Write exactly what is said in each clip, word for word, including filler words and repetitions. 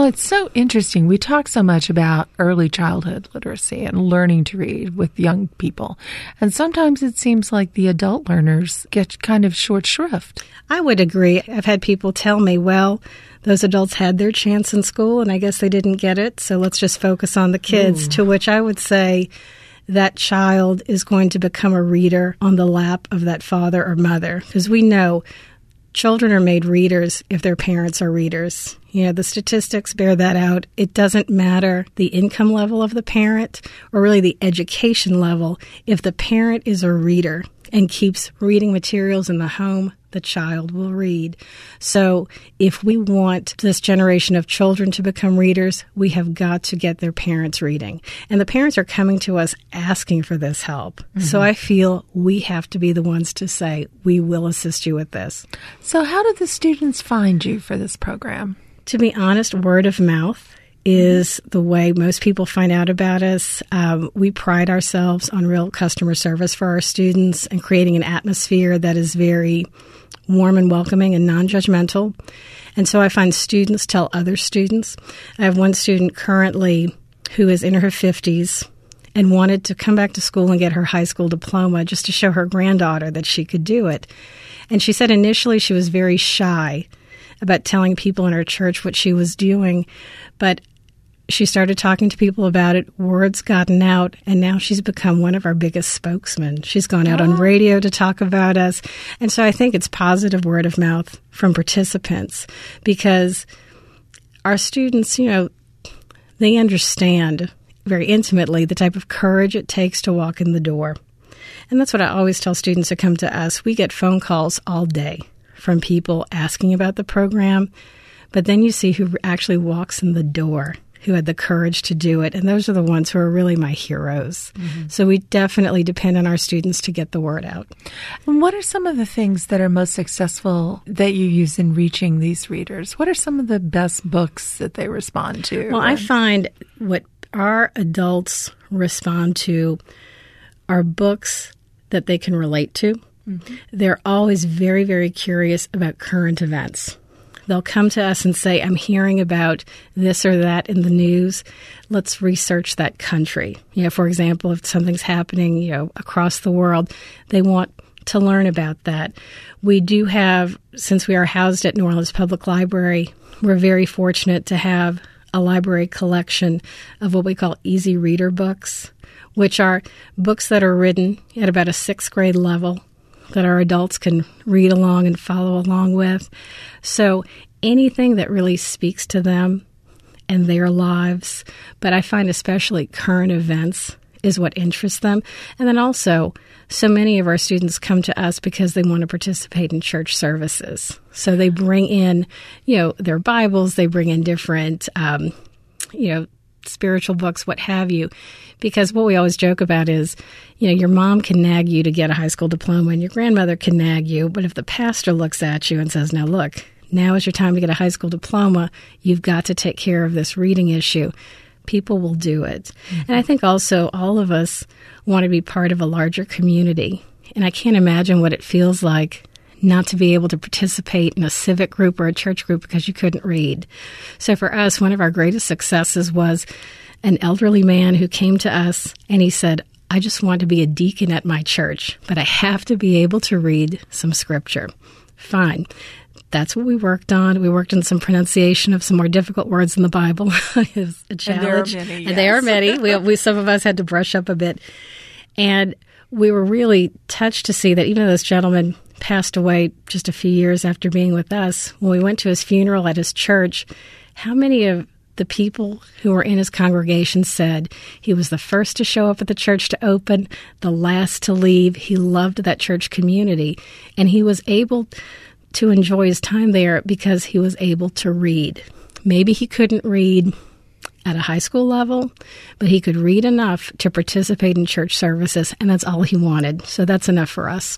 Well, it's so interesting. We talk so much about early childhood literacy and learning to read with young people. And sometimes it seems like the adult learners get kind of short shrift. I would agree. I've had people tell me, well, those adults had their chance in school and I guess they didn't get it, so let's just focus on the kids. Ooh. To which I would say that child is going to become a reader on the lap of that father or mother, because we know children are made readers if their parents are readers. You know, the statistics bear that out. It doesn't matter the income level of the parent or really the education level. If the parent is a reader and keeps reading materials in the home, the child will read. So if we want this generation of children to become readers, we have got to get their parents reading. And the parents are coming to us asking for this help. Mm-hmm. So I feel we have to be the ones to say, we will assist you with this. So how did the students find you for this program? To be honest, word of mouth is the way most people find out about us. Um, we pride ourselves on real customer service for our students and creating an atmosphere that is very warm and welcoming and non-judgmental. And so I find students tell other students. I have one student currently who is in her fifties and wanted to come back to school and get her high school diploma just to show her granddaughter that she could do it. And she said initially she was very shy about telling people in her church what she was doing, but she started talking to people about it, word's gotten out, and now she's become one of our biggest spokesmen. She's gone out oh. on radio to talk about us. And so I think it's positive word of mouth from participants because our students, you know, they understand very intimately the type of courage it takes to walk in the door. And that's what I always tell students who come to us. We get phone calls all day from people asking about the program, but then you see who actually walks in the door, who had the courage to do it. And those are the ones who are really my heroes. Mm-hmm. So we definitely depend on our students to get the word out. And what are some of the things that are most successful that you use in reaching these readers? What are some of the best books that they respond to? Well, I find what our adults respond to are books that they can relate to. Mm-hmm. They're always very, very curious about current events. They'll come to us and say, I'm hearing about this or that in the news. Let's research that country. You know, for example, if something's happening, you know, across the world, they want to learn about that. We do have, since we are housed at New Orleans Public Library, we're very fortunate to have a library collection of what we call easy reader books, which are books that are written at about a sixth grade level that our adults can read along and follow along with. So anything that really speaks to them and their lives, but I find especially current events is what interests them. And then also, so many of our students come to us because they want to participate in church services. So they bring in, you know, their Bibles, they bring in different, um, you know, spiritual books, what have you. Because what we always joke about is, you know, your mom can nag you to get a high school diploma and your grandmother can nag you. But if the pastor looks at you and says, now look, now is your time to get a high school diploma, you've got to take care of this reading issue, people will do it. Mm-hmm. And I think also all of us want to be part of a larger community. And I can't imagine what it feels like not to be able to participate in a civic group or a church group because you couldn't read. So for us, one of our greatest successes was an elderly man who came to us and he said, I just want to be a deacon at my church, but I have to be able to read some scripture. Fine. That's what we worked on. We worked on some pronunciation of some more difficult words in the Bible. It was a challenge. And there are many, yes. And there are many. We, we, some of us had to brush up a bit. And we were really touched to see that even though this gentleman passed away just a few years after being with us, when we went to his funeral at his church, how many of the people who were in his congregation said he was the first to show up at the church to open, the last to leave. He loved that church community, and he was able to enjoy his time there because he was able to read. Maybe he couldn't read at a high school level, but he could read enough to participate in church services, and that's all he wanted. So that's enough for us.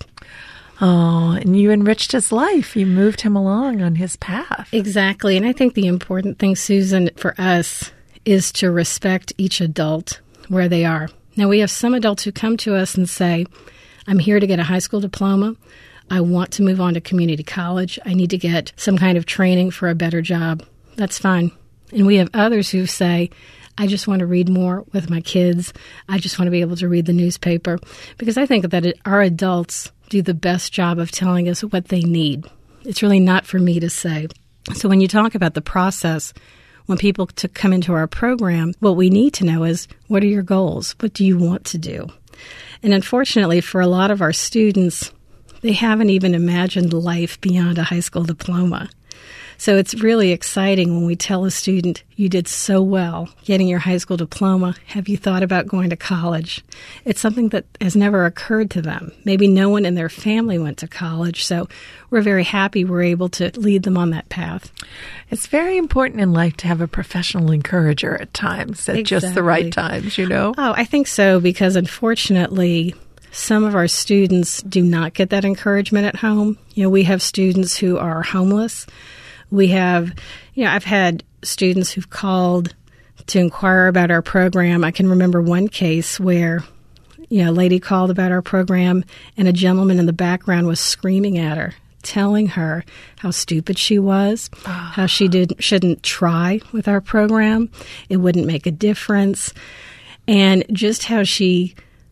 Oh, and you enriched his life. You moved him along on his path. Exactly. And I think the important thing, Susan, for us is to respect each adult where they are. Now, we have some adults who come to us and say, I'm here to get a high school diploma. I want to move on to community college. I need to get some kind of training for a better job. That's fine. And we have others who say, I just want to read more with my kids. I just want to be able to read the newspaper. Because I think that it, our adults do the best job of telling us what they need. It's really not for me to say. So when you talk about the process, when people to come into our program, what we need to know is, what are your goals? What do you want to do? And unfortunately, for a lot of our students, they haven't even imagined life beyond a high school diploma. So it's really exciting when we tell a student, you did so well getting your high school diploma. Have you thought about going to college? It's something that has never occurred to them. Maybe no one in their family went to college. So we're very happy we're able to lead them on that path. It's very important in life to have a professional encourager at times, at exactly. just the right times, you know? Oh, I think so, because unfortunately, some of our students do not get that encouragement at home. You know, we have students who are homeless. We have, you know, I've had students who've called to inquire about our program. I can remember one case where, you know, a lady called about our program and a gentleman in the background was screaming at her, telling her how stupid she was, oh. how she did, shouldn't try with our program. It wouldn't make a difference. And just how she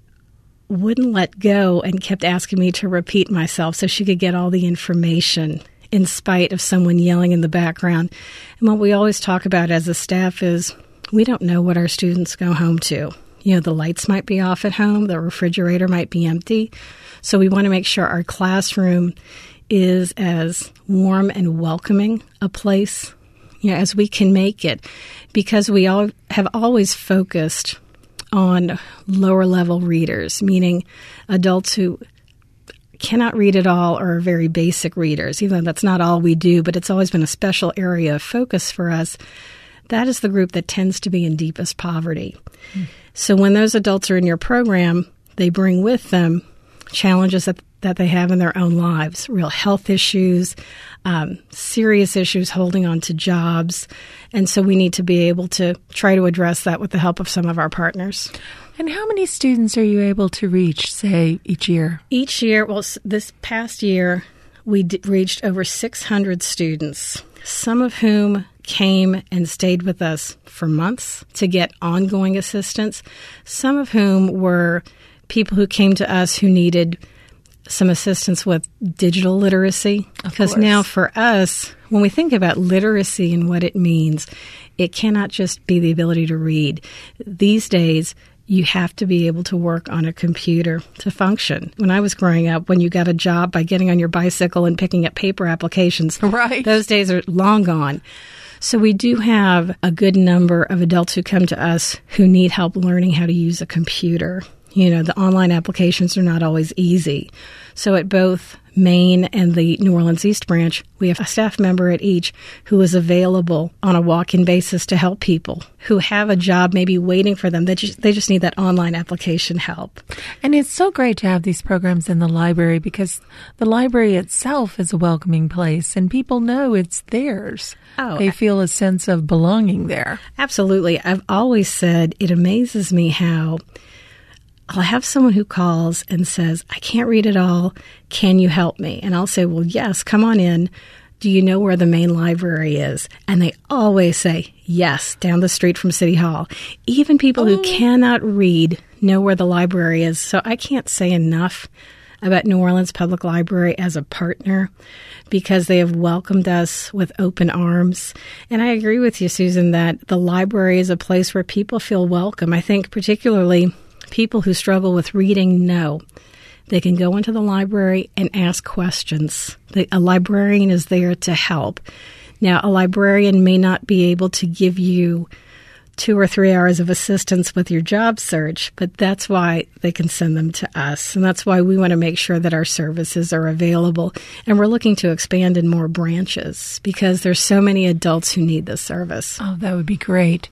wouldn't let go and kept asking me to repeat myself so she could get all the information in spite of someone yelling in the background. And what we always talk about as a staff is we don't know what our students go home to. You know, the lights might be off at home, the refrigerator might be empty. So we want to make sure our classroom is as warm and welcoming a place, you know, as we can make it, because we all have always focused on lower level readers, meaning adults who cannot read at all or are very basic readers, even though that's not all we do, but it's always been a special area of focus for us. That is the group that tends to be in deepest poverty. Mm. So when those adults are in your program, they bring with them challenges that, that they have in their own lives, real health issues, um, serious issues holding on to jobs. And so we need to be able to try to address that with the help of some of our partners. And how many students are you able to reach, say, each year? Each year, well, this past year, we d- reached over six hundred students, some of whom came and stayed with us for months to get ongoing assistance, some of whom were people who came to us who needed some assistance with digital literacy. Because now for us, when we think about literacy and what it means, it cannot just be the ability to read. These days, you have to be able to work on a computer to function. When I was growing up, when you got a job by getting on your bicycle and picking up paper applications, right. those days are long gone. So we do have a good number of adults who come to us who need help learning how to use a computer. You know, the online applications are not always easy. So at both Maine and the New Orleans East Branch, we have a staff member at each who is available on a walk-in basis to help people who have a job maybe waiting for them. They just, they just need that online application help. And it's so great to have these programs in the library because the library itself is a welcoming place and people know it's theirs. Oh, they feel a sense of belonging there. Absolutely. I've always said it amazes me how I'll have someone who calls and says, I can't read it all. Can you help me? And I'll say, well, yes, come on in. Do you know where the main library is? And they always say, yes, down the street from City Hall. Even people oh. who cannot read know where the library is. So I can't say enough about New Orleans Public Library as a partner because they have welcomed us with open arms. And I agree with you, Susan, that the library is a place where people feel welcome. I think particularly people who struggle with reading know they can go into the library and ask questions. The, a librarian is there to help. Now, a librarian may not be able to give you two or three hours of assistance with your job search, but that's why they can send them to us. And that's why we want to make sure that our services are available. And we're looking to expand in more branches because there's so many adults who need this service. Oh, that would be great.